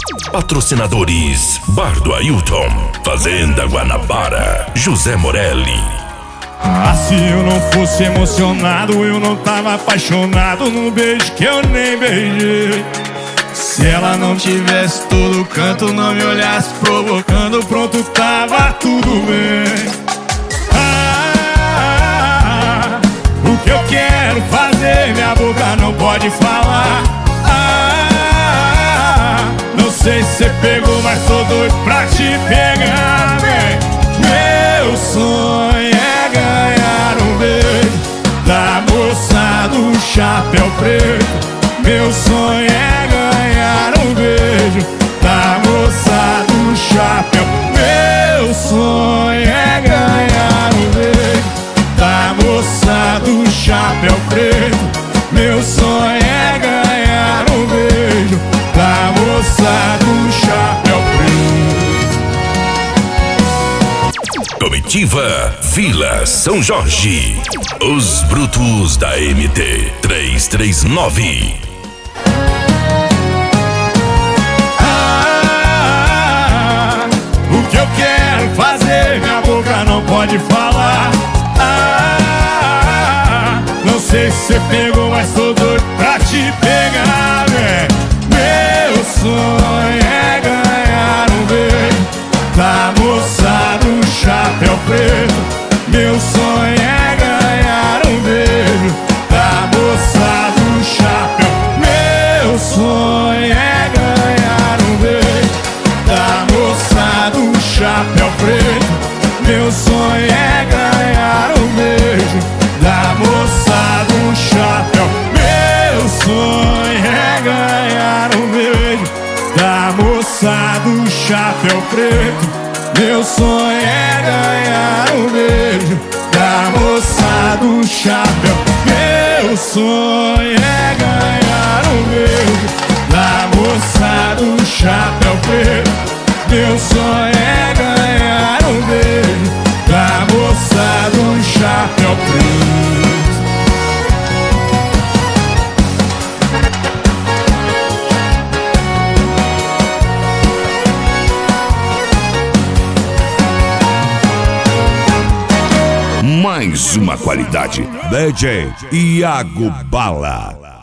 Patrocinadores: Bar do Ailton, Fazenda Guanabara, José Morelli. Ah, se eu não fosse emocionado, eu não tava apaixonado num beijo que eu nem beijei. Se ela não tivesse todo canto, não me olhasse provocando, pronto, tava tudo bem. O que eu quero fazer, minha boca não pode falar. Não sei se você pegou, mas tô doido pra te pegar, vem. Meu sonho é ganhar um beijo da moça do chapéu preto. Meu sonho é ganhar um beijo da moça do chapéu. Meu sonho é ganhar um beijo da moça do chapéu preto. Meu sonho é ganhar um beijo da moça do chapéu preto. Comitiva Vila São Jorge. Os Brutos da MT 339. O que eu quero fazer, minha boca não pode falar. Não sei se você pegou, mas tô doido pra te pegar, véi. Meu sonho é ganhar um beijo da moça do chapéu preto. Meu sonho é ganhar um beijo da moça do chapéu. Meu sonho é ganhar um beijo da moça do chapéu preto. Meu sonho é ganhar um beijo da moça do chapéu. Meu sonho é ganhar um beijo da moça do chapéu preto. Meu sonho é ganhar um beijo da moça do chapéu. Meu sonho é ganhar um beijo da moça do chapéu preto. Meu sonho é ganhar um beijo da moça do chapéu preto. Mais uma qualidade. DJ Iago Bala.